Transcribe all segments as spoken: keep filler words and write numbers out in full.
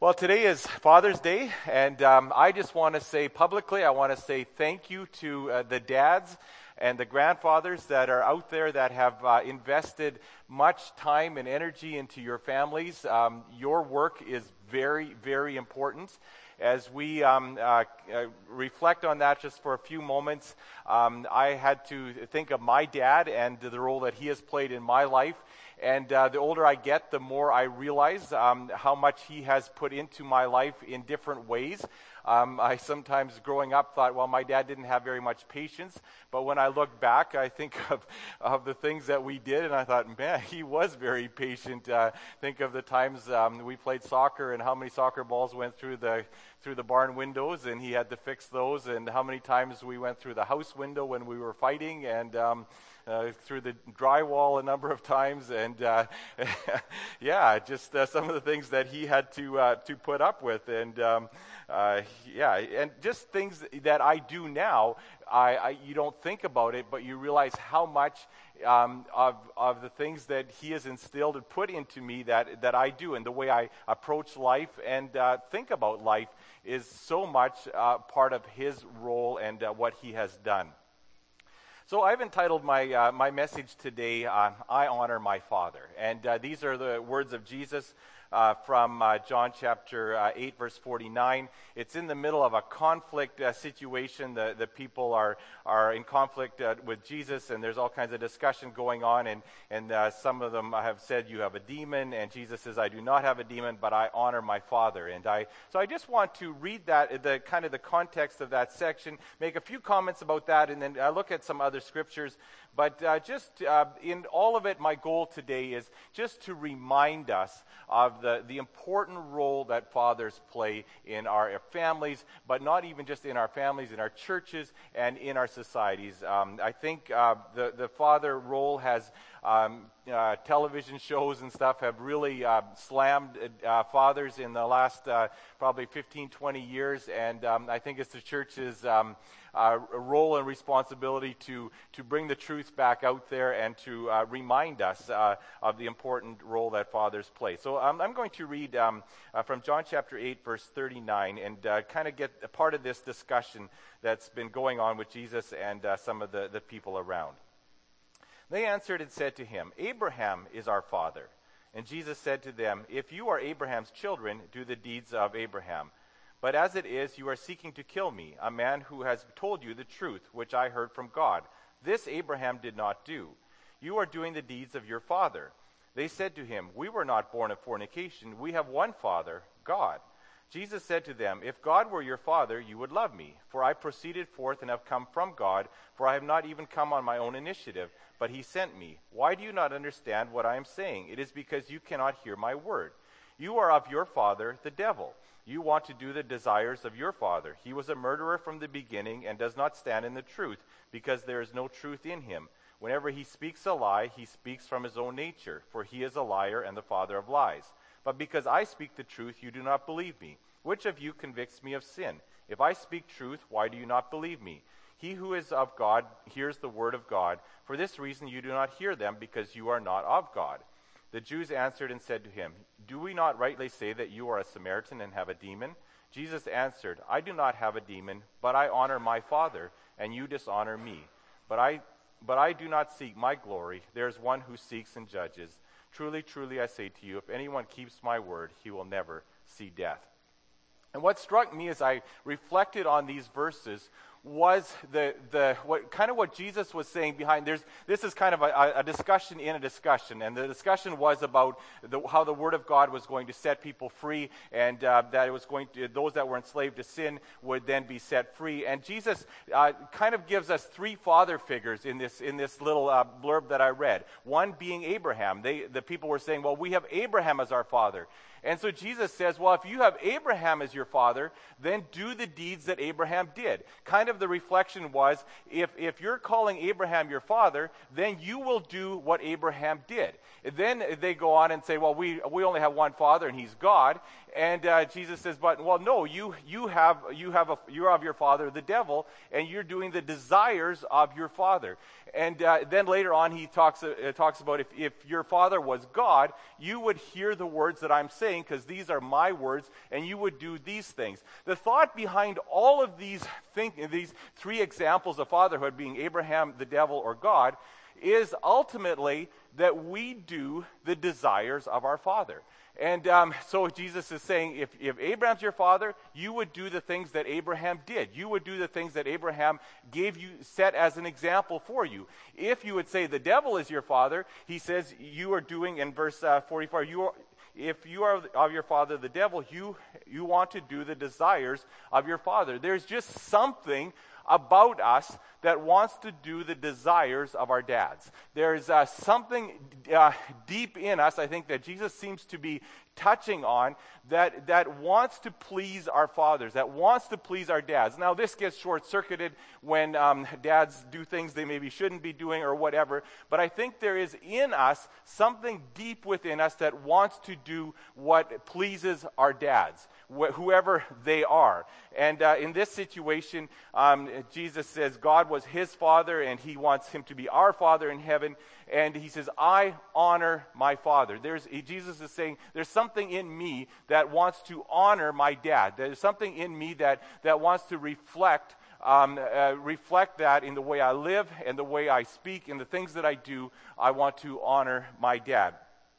Well, today is Father's Day, and um, I just want to say publicly, I want to say thank you to uh, the dads and the grandfathers that are out there that have uh, invested much time and energy into your families. Um, your work is very, very important. As we um, uh, uh, reflect on that just for a few moments, um, I had to think of my dad and the role that he has played in my life. And uh, the older I get, the more I realize um, how much he has put into my life in different ways. Um, I sometimes, growing up, thought, well, my dad didn't have very much patience. But when I look back, I think of, of the things that we did, and I thought, man, he was very patient. Uh, think of the times um, we played soccer and how many soccer balls went through the through the barn windows, and he had to fix those, and how many times we went through the house window when we were fighting, and um, uh, through the drywall a number of times, and uh, yeah, just uh, some of the things that he had to uh, to put up with, and um, uh, yeah, and just things that I do now. I, I you don't think about it, but you realize how much um, of of the things that he has instilled and put into me that that I do, and the way I approach life and uh, think about life is so much uh, part of his role and uh, what he has done. So I've entitled my uh, my message today, uh, I Honor My Father. And uh, these are the words of Jesus uh, from uh, John chapter uh, eight, verse forty-nine. It's in the middle of a conflict uh, situation. The, the people are, are in conflict uh, with Jesus, and there's all kinds of discussion going on. And, and uh, some of them have said, you have a demon. And Jesus says, I do not have a demon, but I honor my Father. And I so I just want to read that, the kind of the context of that section, make a few comments about that, and then I look at some other scriptures. But uh, just uh, in all of it, my goal today is just to remind us of the, the important role that fathers play in our families, but not even just in our families, in our churches and in our societies. Um, I think uh, the, the father role has Um, uh, television shows and stuff have really uh, slammed uh, fathers in the last uh, probably fifteen, twenty years, and um, I think it's the church's um, uh, role and responsibility to to bring the truth back out there and to uh, remind us uh, of the important role that fathers play. So um, I'm going to read um, uh, from John chapter eight, verse thirty-nine, and uh, kind of get a part of this discussion that's been going on with Jesus and uh, some of the, the people around. They answered and said to him, Abraham is our father. And Jesus said to them, if you are Abraham's children, do the deeds of Abraham. But as it is, you are seeking to kill me, a man who has told you the truth, which I heard from God. This Abraham did not do. You are doing the deeds of your father. They said to him, we were not born of fornication. We have one Father, God. Jesus said to them, if God were your father, you would love me, for I proceeded forth and have come from God, for I have not even come on my own initiative, but he sent me. Why do you not understand what I am saying? It is because you cannot hear my word. You are of your father, the devil. You want to do the desires of your father. He was a murderer from the beginning and does not stand in the truth, because there is no truth in him. Whenever he speaks a lie, he speaks from his own nature, for he is a liar and the father of lies. But because I speak the truth, you do not believe me. Which of you convicts me of sin? If I speak truth, why do you not believe me? He who is of God hears the word of God. For this reason you do not hear them, because you are not of God. The Jews answered and said to him, do we not rightly say that you are a Samaritan and have a demon? Jesus answered, I do not have a demon, but I honor my Father, and you dishonor me. But I, but I do not seek my glory. There is one who seeks and judges. Truly, truly, I say to you, if anyone keeps my word, he will never see death. And what struck me as I reflected on these verses was the the what kind of what Jesus was saying behind. There's this is kind of a, a discussion in a discussion, and the discussion was about the, how the Word of God was going to set people free, and uh, that it was going to those that were enslaved to sin would then be set free. And Jesus uh, kind of gives us three father figures in this in this little uh, blurb that I read. One being Abraham. They the people were saying, well, we have Abraham as our father. And so Jesus says, well, if you have Abraham as your father, then do the deeds that Abraham did. Kind of the reflection was, if, if you're calling Abraham your father, then you will do what Abraham did. Then they go on and say, well, we, we only have one father, and he's God. And uh, Jesus says, but, well, no, you, you have, you have a, you're of your father, the devil, and you're doing the desires of your father. And uh, then later on, he talks, uh, talks about if, if your father was God, you would hear the words that I'm saying, because these are my words, and you would do these things. The thought behind all of these, think, these three examples of fatherhood, being Abraham, the devil, or God, is ultimately that we do the desires of our father. And um, so Jesus is saying, if, if Abraham's your father, you would do the things that Abraham did. You would do the things that Abraham gave you, set as an example for you. If you would say the devil is your father, he says you are doing, in verse uh, forty-four, you are, if you are of your father the devil, you you want to do the desires of your father. There's just something about us that wants to do the desires of our dads. There's uh, something uh, deep in us, I think, that Jesus seems to be touching on, that, that wants to please our fathers, that wants to please our dads. Now, this gets short-circuited when um, dads do things they maybe shouldn't be doing or whatever, but I think there is in us something deep within us that wants to do what pleases our dads, wh- whoever they are. And uh, in this situation, um, Jesus says God was his father, and he wants him to be our father in heaven. And he says, I honor my father. There's, Jesus is saying, there's something in me that wants to honor my dad. There's something in me that, that wants to reflect Um, uh, reflect that in the way I live and the way I speak and the things that I do. I want to honor my dad.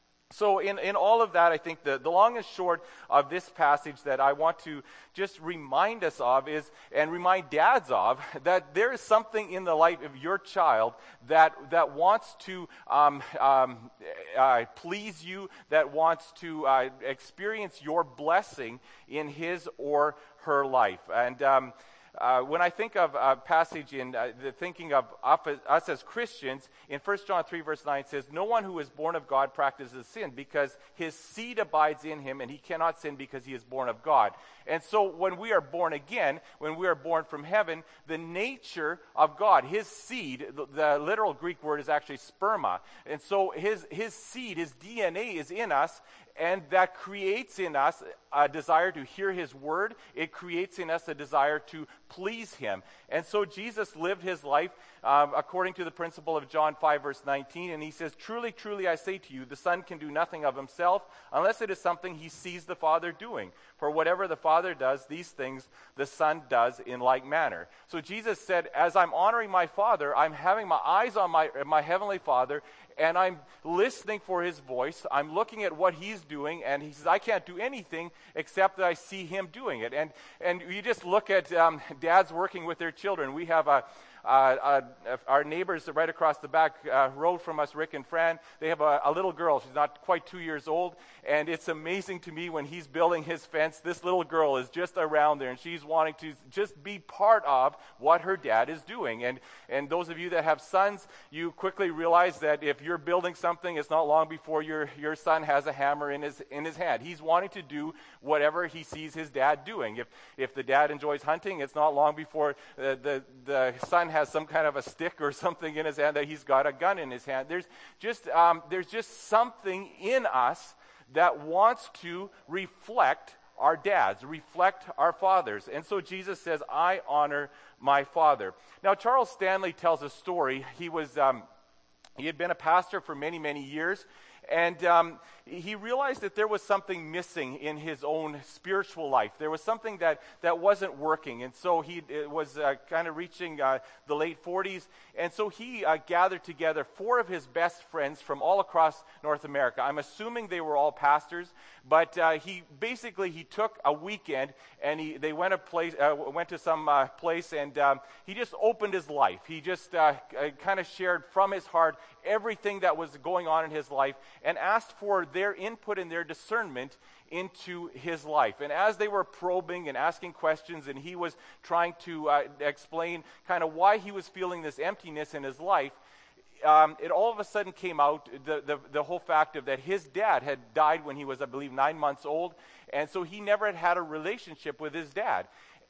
So in, in all of that, I think the, the long and short of this passage that I want to just remind us of is, and remind dads of, that there is something in the life of your child that, that wants to um, um, uh, please you, that wants to uh, experience your blessing in his or her life. And um, Uh, when I think of a passage in uh, the thinking of us as Christians, in First John three verse nine, it says, no one who is born of God practices sin, because his seed abides in him, and he cannot sin because he is born of God. And so when we are born again, when we are born from heaven, the nature of God, his seed, the, the literal Greek word is actually sperma. And so his, his seed, his D N A is in us, and that creates in us a desire to hear his word. It creates in us a desire to please him. And so Jesus lived his life um, according to the principle of John five verse nineteen, and he says, truly, truly, I say to you, the Son can do nothing of himself unless it is something he sees the Father doing. For whatever the Father does, these things the Son does in like manner. So Jesus said, as I'm honoring my Father, I'm having my eyes on my, my Heavenly Father, and I'm listening for his voice. I'm looking at what he's doing, and he says, I can't do anything except that I see him doing it. And and you just look at um, dads working with their children. We have a Uh, uh, our neighbors right across the back uh, road from us, Rick and Fran, they have a, a little girl. She's not quite two years old, and it's amazing to me when he's building his fence, this little girl is just around there, and she's wanting to just be part of what her dad is doing. And and those of you that have sons, you quickly realize that if you're building something, it's not long before your your son has a hammer in his in his hand. He's wanting to do whatever he sees his dad doing. If if the dad enjoys hunting, it's not long before uh, the the son has some kind of a stick or something in his hand that he's got a gun in his hand. There's just um, there's just something in us that wants to reflect our dads, reflect our fathers. And so Jesus says, I honor my father. Now, Charles Stanley tells a story. He was um, he had been a pastor for many, many years, and um, he realized that there was something missing in his own spiritual life. There was something that, that wasn't working. And so he it was uh, kind of reaching uh, the late forties. And so he uh, gathered together four of his best friends from all across North America. I'm assuming they were all pastors. But uh, he basically, he took a weekend, and he they went, a place, uh, went to some uh, place, and um, he just opened his life. He just uh, kind of shared from his heart everything that was going on in his life, and asked for their input and their discernment into his life. And as they were probing and asking questions, and he was trying to uh, explain kind of why he was feeling this emptiness in his life, um, it all of a sudden came out, the, the, the whole fact of that his dad had died when he was, I believe, nine months old, and so he never had had a relationship with his dad.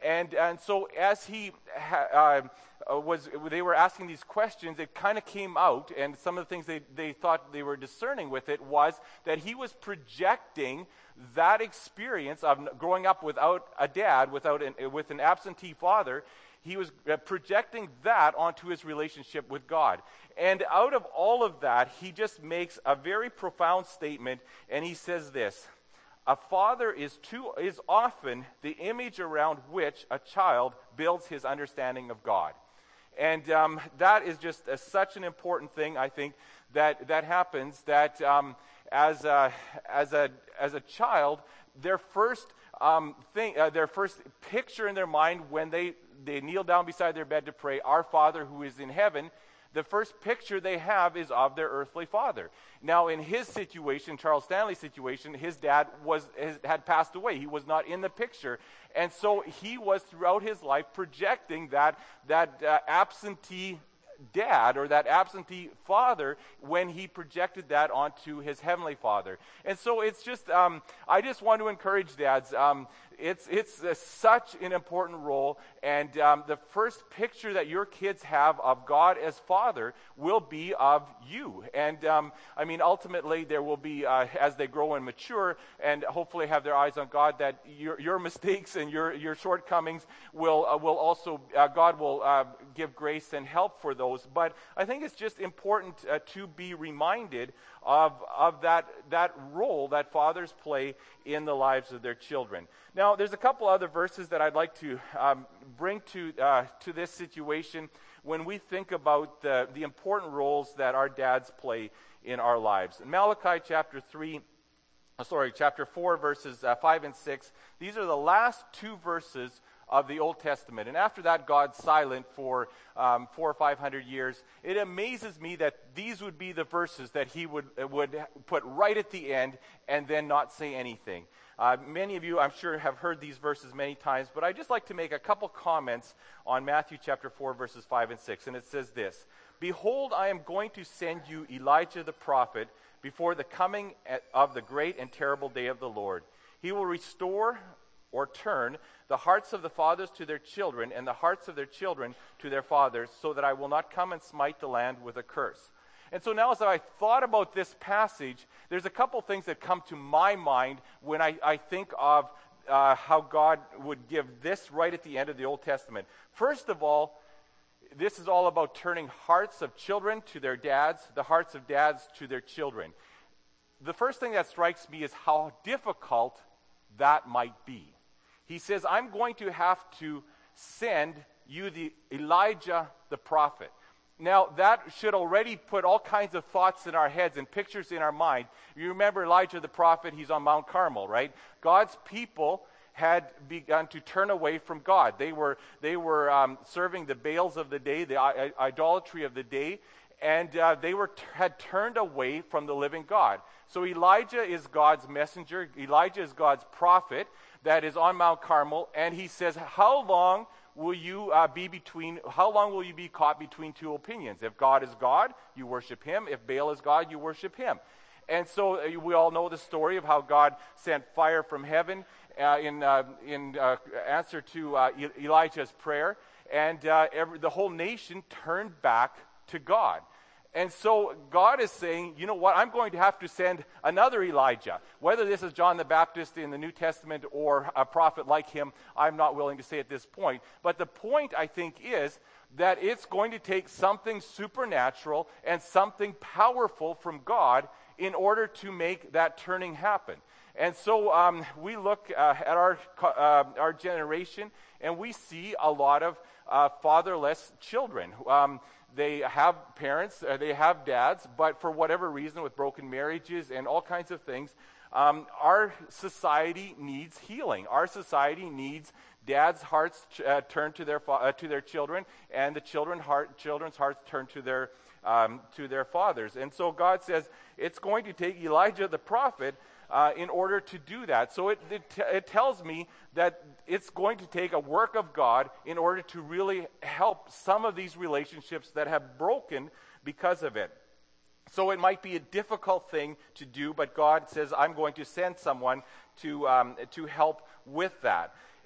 And and so as he ha, uh, was, they were asking these questions, it kind of came out, and some of the things they, they thought they were discerning with it was that he was projecting that experience of growing up without a dad, without an, with an absentee father. He was projecting that onto his relationship with God. And out of all of that, he just makes a very profound statement, and he says this: a father is too is often the image around which a child builds his understanding of God. And um, that is just a, such an important thing, I think, that that happens, that um, as a, as a as a child, their first um, thing, uh, their first picture in their mind when they they kneel down beside their bed to pray, "Our Father who is in heaven," the first picture they have is of their earthly father. Now, in his situation, Charles Stanley's situation, his dad was his, had passed away. He was not in the picture. And so he was, throughout his life, projecting that, that uh, absentee dad or that absentee father when he projected that onto his heavenly Father. And so it's just, um, I just want to encourage dads. Um, it's it's uh, such an important role, and um, the first picture that your kids have of God as Father will be of you. And um, I mean, ultimately, there will be, uh, as they grow and mature, and hopefully have their eyes on God, that your your mistakes and your your shortcomings will uh, will also uh, God will uh, give grace and help for those. But I think it's just important uh, to be reminded of of that that role that fathers play in the lives of their children. Now, there's a couple other verses that I'd like to um, bring to uh, to this situation when we think about the, the important roles that our dads play in our lives. In Malachi chapter three, oh, sorry, chapter four, verses uh, five and six, these are the last two verses of the Old Testament. And after that, God's silent for um, four or five hundred years. It amazes me that these would be the verses that he would, would put right at the end and then not say anything. Uh, many of you, I'm sure, have heard these verses many times, but I'd just like to make a couple comments on Matthew chapter four, verses five and six. And it says this: "Behold, I am going to send you Elijah the prophet before the coming of the great and terrible day of the Lord. He will restore or turn the hearts of the fathers to their children, and the hearts of their children to their fathers, so that I will not come and smite the land with a curse." And so now, as I thought about this passage, there's a couple things that come to my mind when I, I think of uh, how God would give this right at the end of the Old Testament. First of all, this is all about turning hearts of children to their dads, the hearts of dads to their children. The first thing that strikes me is how difficult that might be. He says, "I'm going to have to send you the Elijah the prophet." Now, that should already put all kinds of thoughts in our heads and pictures in our mind. You remember Elijah the prophet, he's on Mount Carmel, right? God's people had begun to turn away from God. They were they were um, serving the Baals of the day, the I- idolatry of the day, and uh, they were t- had turned away from the living God. So Elijah is God's messenger. Elijah is God's prophet that is on Mount Carmel, and he says, how long will you uh, be between, how long will you be caught between two opinions? If God is God, you worship him. If Baal is God, you worship him. And so uh, we all know the story of how God sent fire from heaven uh, in uh, in uh, answer to uh, E- Elijah's prayer, and uh, every, the whole nation turned back to God. And so God is saying, you know what, I'm going to have to send another Elijah. Whether this is John the Baptist in the New Testament or a prophet like him, I'm not willing to say at this point. But the point, I think, is that it's going to take something supernatural and something powerful from God in order to make that turning happen. And so um, we look uh, at our uh, our generation, and we see a lot of uh, fatherless children. Um, They have parents, uh, they have dads, but for whatever reason, with broken marriages and all kinds of things, um, our society needs healing. Our society needs dads' hearts uh, turned to their fa- uh, to their children, and the children heart, children's hearts turned to their um, to their fathers. And so God says it's going to take Elijah the prophet Uh, in order to do that. So it, it, t- it tells me that it's going to take a work of God in order to really help some of these relationships that have broken because of it. So it might be a difficult thing to do, but God says, I'm going to send someone to um, to help with that.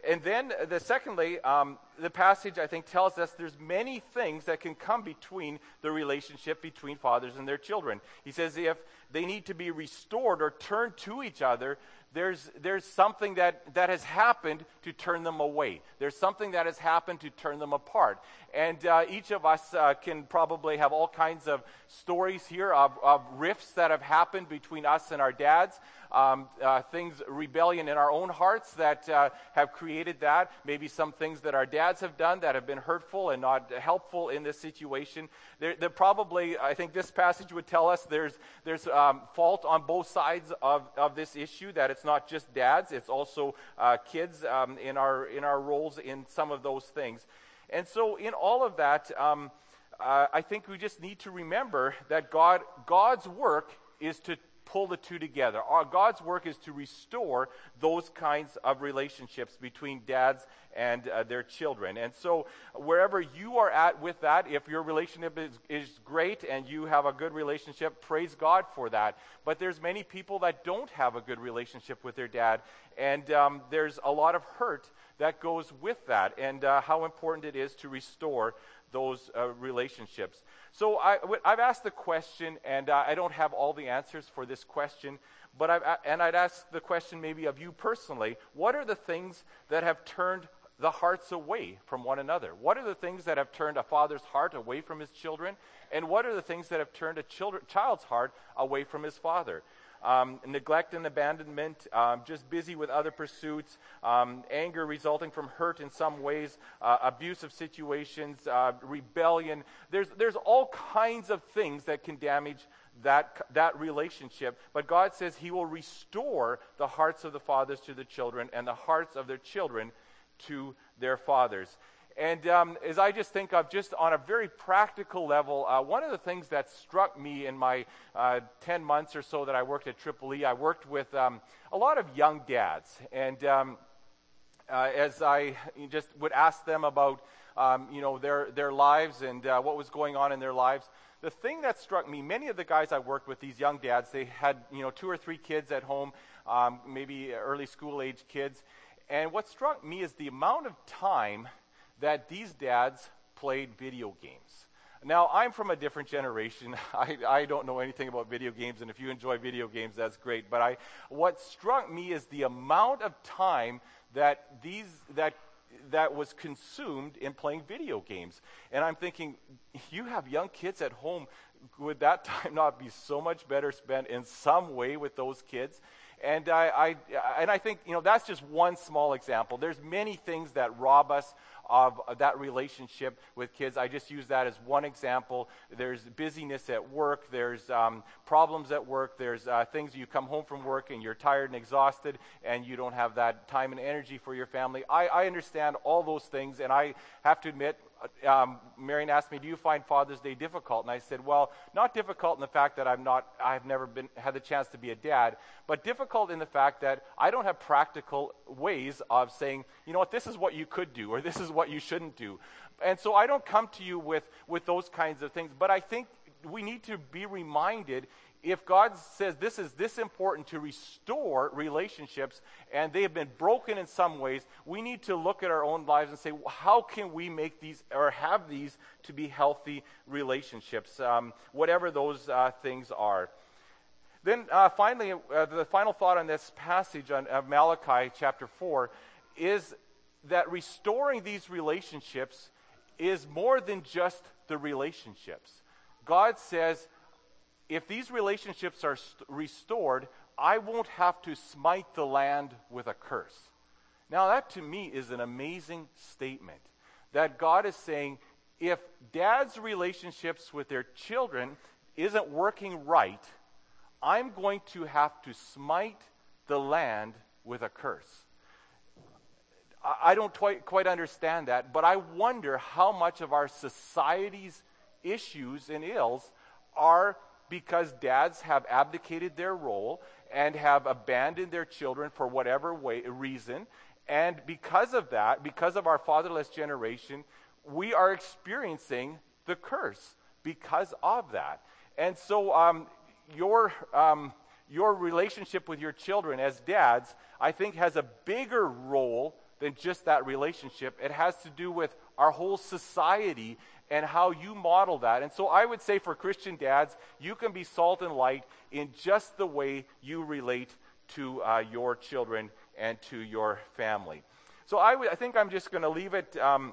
and then the secondly, um, the passage I think tells us there's many things that can come between the relationship between fathers and their children. He says if they need to be restored or turned to each other, there's there's something that, that has happened to turn them away. There's something that has happened to turn them apart. And uh, each of us uh, can probably have all kinds of stories here of, of rifts that have happened between us and our dads. Um, uh, things, rebellion in our own hearts that uh, have created that. Maybe some things that our dads have done that have been hurtful and not helpful in this situation. There, there probably, I think this passage would tell us there's there's um, fault on both sides of, of this issue, that it's not just dads, it's also uh, kids um, in our in our roles in some of those things. And so in all of that, um, uh, I think we just need to remember that God God's work is to pull the two together. Our God's work is to restore those kinds of relationships between dads and uh, their children. And so wherever you are at with that, if your relationship is, is great and you have a good relationship, praise God for that. But there's many people that don't have a good relationship with their dad, and um, there's a lot of hurt that goes with that, and uh, how important it is to restore those uh, relationships. So I, I've asked the question, and uh, I don't have all the answers for this question, but I've, and I'd ask the question maybe of you personally, what are the things that have turned the hearts away from one another? What are the things that have turned a father's heart away from his children? And what are the things that have turned a children, child's heart away from his father? Um, neglect and abandonment, um, just busy with other pursuits, um, anger resulting from hurt in some ways, uh, abusive situations, uh, rebellion. There's there's all kinds of things that can damage that that relationship. But God says He will restore the hearts of the fathers to the children and the hearts of their children to their fathers. And um, as I just think of, just on a very practical level, uh, one of the things that struck me in my uh, ten months or so that I worked at Triple E, I worked with um, a lot of young dads. And um, uh, as I just would ask them about, um, you know, their, their lives and uh, what was going on in their lives, the thing that struck me, many of the guys I worked with, these young dads, they had, you know, two or three kids at home, um, maybe early school-age kids. And what struck me is the amount of time that these dads played video games. Now, I'm from a different generation. I, I don't know anything about video games, and if you enjoy video games, that's great. But I, what struck me is the amount of time that these that that was consumed in playing video games. And I'm thinking, you have young kids at home, would that time not be so much better spent in some way with those kids? And I, I and I think, you know, that's just one small example. There's many things that rob us of that relationship with kids. I just use that as one example. There's busyness at work. There's um, problems at work. There's uh, things you come home from work and you're tired and exhausted and you don't have that time and energy for your family. I, I understand all those things, and I have to admit, um, Marion asked me, do you find Father's Day difficult? And I said, well, not difficult in the fact that I'm not, I've never been had the chance to be a dad, but difficult in the fact that I don't have practical ways of saying, you know what, this is what you could do, or this is what you shouldn't do. And so I don't come to you with, with those kinds of things, but I think we need to be reminded, if God says this is this important to restore relationships, and they have been broken in some ways, we need to look at our own lives and say, how can we make these or have these to be healthy relationships, um, whatever those uh, things are. Then uh, finally, uh, the final thought on this passage on, of Malachi chapter four is that restoring these relationships is more than just the relationships. God says, if these relationships are st- restored, I won't have to smite the land with a curse. Now that to me is an amazing statement, that God is saying, if dad's relationships with their children isn't working right, I'm going to have to smite the land with a curse. I, I don't quite, quite understand that, but I wonder how much of our society's issues and ills are because dads have abdicated their role and have abandoned their children for whatever way, reason. And because of that, because of our fatherless generation, we are experiencing the curse because of that. And so um, your um, your relationship with your children as dads, I think, has a bigger role than just that relationship. It has to do with our whole society and how you model that. And so I would say for Christian dads, you can be salt and light in just the way you relate to uh, your children and to your family. So I, w- I think I'm just going to leave it um,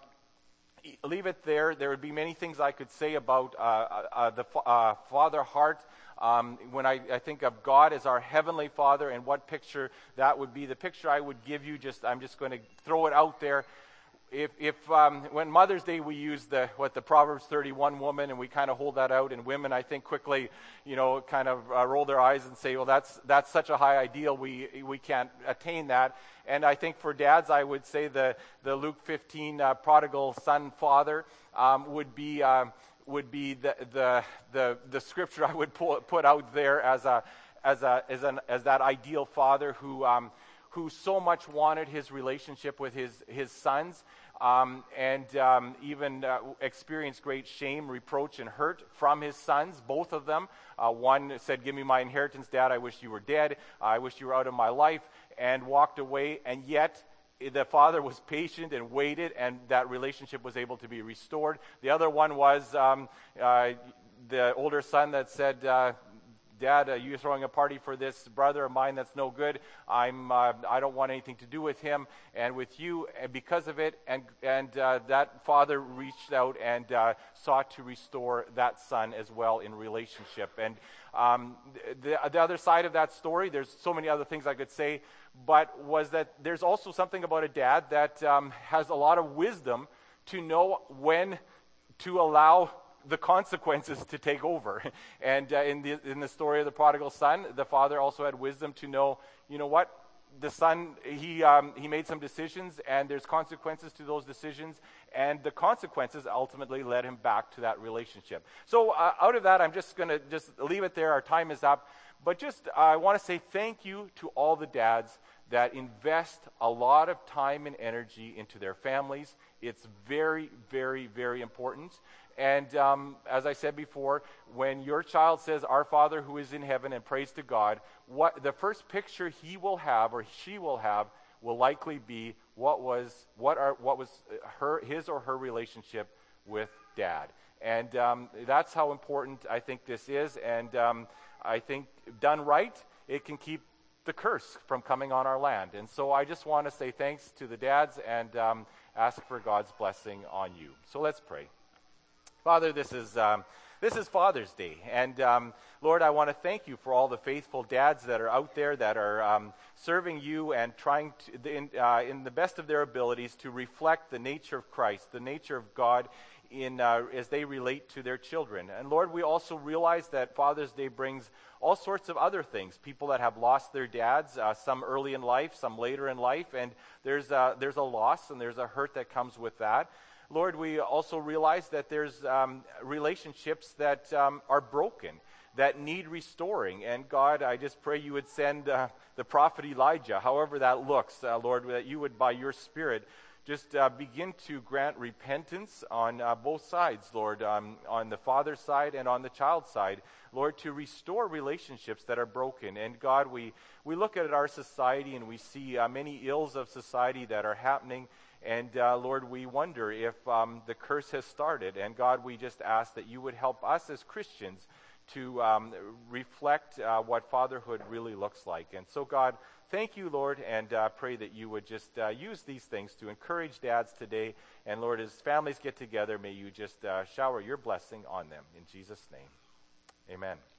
leave it there. There would be many things I could say about uh, uh, the uh, father heart. Um, when I, I think of God as our heavenly Father and what picture that would be, the picture I would give you, just I'm just going to throw it out there. If, if um, when Mother's Day we use the what the Proverbs thirty-one woman, and we kind of hold that out, and women I think quickly, you know, kind of uh, roll their eyes and say, well, that's that's such a high ideal, we we can't attain that. And I think for dads, I would say the the Luke fifteen uh, prodigal son father um, would be uh, would be the the the the scripture I would pull, put out there as a as a as an as that ideal father who. Um, who so much wanted his relationship with his, his sons, um, and um, even uh, experienced great shame, reproach, and hurt from his sons, both of them. Uh, one said, give me my inheritance, Dad, I wish you were dead, I wish you were out of my life, and walked away, and yet the father was patient and waited, and that relationship was able to be restored. The other one was um, uh, the older son that said, uh, Dad, uh, you're throwing a party for this brother of mine that's no good. I'm, uh, I don't want anything to do with him and with you, and because of it, and and uh, that father reached out and uh, sought to restore that son as well in relationship. And um, the, the other side of that story, there's so many other things I could say, but was that there's also something about a dad that um, has a lot of wisdom to know when to allow the consequences to take over. And uh, in the in the story of the prodigal son, the father also had wisdom to know, you know what, the son, he um, he made some decisions, and there's consequences to those decisions, and the consequences ultimately led him back to that relationship. So uh, out of that, I'm just going to just leave it there. Our time is up. But just uh, I want to say thank you to all the dads that invest a lot of time and energy into their families. It's very, very, very important. And um, as I said before, when your child says, "Our Father who is in heaven," and prays to God, what the first picture he will have or she will have will likely be what was what are what was her his or her relationship with Dad. And um, that's how important I think this is. And um, I think done right, it can keep the curse from coming on our land. And so I just want to say thanks to the dads and um, ask for God's blessing on you. So let's pray. Father, this is um, this is Father's Day, and um, Lord, I want to thank you for all the faithful dads that are out there that are um, serving you and trying to, in, uh, in the best of their abilities, to reflect the nature of Christ, the nature of God, in uh, as they relate to their children. And Lord, we also realize that Father's Day brings all sorts of other things. People that have lost their dads, uh, some early in life, some later in life, and there's a, there's a loss and there's a hurt that comes with that. Lord, we also realize that there's um, relationships that um, are broken, that need restoring. And God, I just pray you would send uh, the prophet Elijah, however that looks, uh, Lord, that you would, by your Spirit, just uh, begin to grant repentance on uh, both sides, Lord, um, on the father's side and on the child's side, Lord, to restore relationships that are broken. And God, we, we look at our society and we see uh, many ills of society that are happening. And uh, Lord, we wonder if um, the curse has started. And God, we just ask that you would help us as Christians to um, reflect uh, what fatherhood really looks like. And so, God, thank you, Lord, and uh, pray that you would just uh, use these things to encourage dads today. And Lord, as families get together, may you just uh, shower your blessing on them. In Jesus' name, amen.